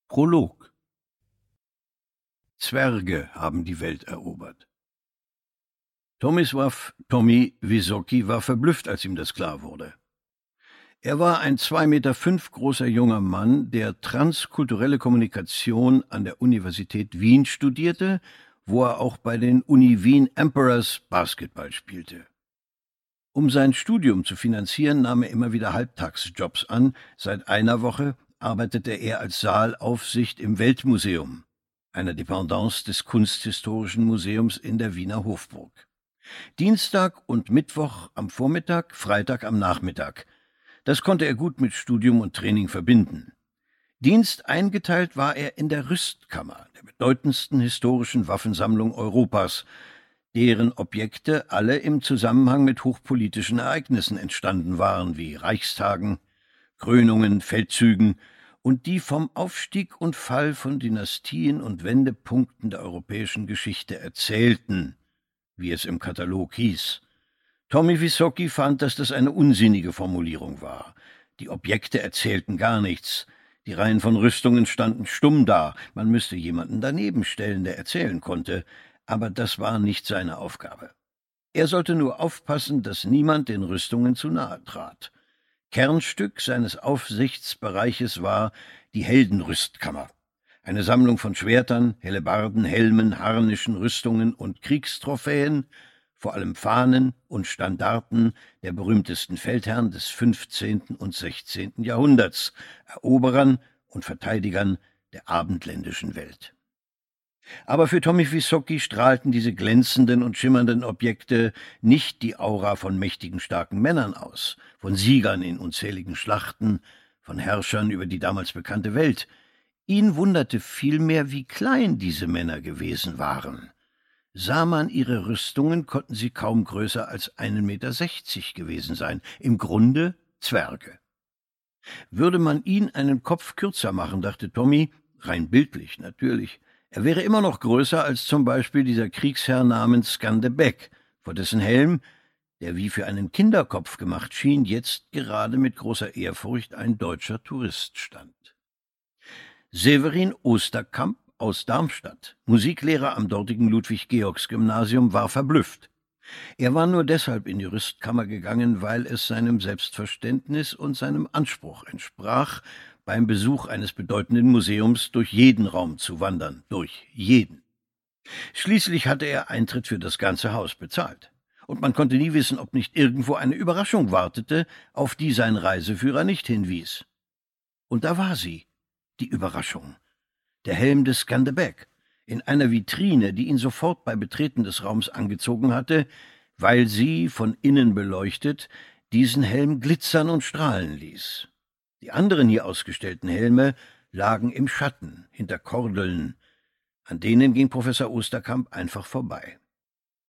Prolog. Zwerge haben die Welt erobert. Tommy Wysoki war verblüfft, als ihm das klar wurde. Er war ein 2,5 Meter großer junger Mann, der transkulturelle Kommunikation an der Universität Wien studierte, wo er auch bei den Uni Wien Emperors Basketball spielte. Um sein Studium zu finanzieren, nahm er immer wieder Halbtagsjobs an. Seit einer Woche arbeitete er als Saalaufsicht im Weltmuseum, einer Dependance des Kunsthistorischen Museums in der Wiener Hofburg. Dienstag und Mittwoch am Vormittag, Freitag am Nachmittag. Das konnte er gut mit Studium und Training verbinden. Dienst eingeteilt war er in der Rüstkammer, der bedeutendsten historischen Waffensammlung Europas, deren Objekte alle im Zusammenhang mit hochpolitischen Ereignissen entstanden waren, wie Reichstagen, Krönungen, Feldzügen und die vom Aufstieg und Fall von Dynastien und Wendepunkten der europäischen Geschichte erzählten, wie es im Katalog hieß. Tommy Wysoki fand, dass das eine unsinnige Formulierung war. Die Objekte erzählten gar nichts. Die Reihen von Rüstungen standen stumm da. Man müsste jemanden daneben stellen, der erzählen konnte. Aber das war nicht seine Aufgabe. Er sollte nur aufpassen, dass niemand den Rüstungen zu nahe trat. Kernstück seines Aufsichtsbereiches war die Heldenrüstkammer, eine Sammlung von Schwertern, Hellebarden, Helmen, Harnischen, Rüstungen und Kriegstrophäen, vor allem Fahnen und Standarten der berühmtesten Feldherren des 15. und 16. Jahrhunderts, Eroberern und Verteidigern der abendländischen Welt. Aber für Tommy Wysoki strahlten diese glänzenden und schimmernden Objekte nicht die Aura von mächtigen, starken Männern aus, von Siegern in unzähligen Schlachten, von Herrschern über die damals bekannte Welt. Ihn wunderte vielmehr, wie klein diese Männer gewesen waren. Sah man ihre Rüstungen, konnten sie kaum größer als 1,60 Meter gewesen sein, im Grunde Zwerge. Würde man ihn einen Kopf kürzer machen, dachte Tommy, rein bildlich natürlich, er wäre immer noch größer als zum Beispiel dieser Kriegsherr namens Skanderbeg, vor dessen Helm, der wie für einen Kinderkopf gemacht schien, jetzt gerade mit großer Ehrfurcht ein deutscher Tourist stand. Severin Osterkamp aus Darmstadt, Musiklehrer am dortigen Ludwig-Georgs-Gymnasium, war verblüfft. Er war nur deshalb in die Rüstkammer gegangen, weil es seinem Selbstverständnis und seinem Anspruch entsprach, beim Besuch eines bedeutenden Museums durch jeden Raum zu wandern, durch jeden. Schließlich hatte er Eintritt für das ganze Haus bezahlt. Und man konnte nie wissen, ob nicht irgendwo eine Überraschung wartete, auf die sein Reiseführer nicht hinwies. Und da war sie, die Überraschung. Der Helm des Skanderbeg, in einer Vitrine, die ihn sofort bei Betreten des Raums angezogen hatte, weil sie, von innen beleuchtet, diesen Helm glitzern und strahlen ließ. Die anderen hier ausgestellten Helme lagen im Schatten, hinter Kordeln. An denen ging Professor Osterkamp einfach vorbei.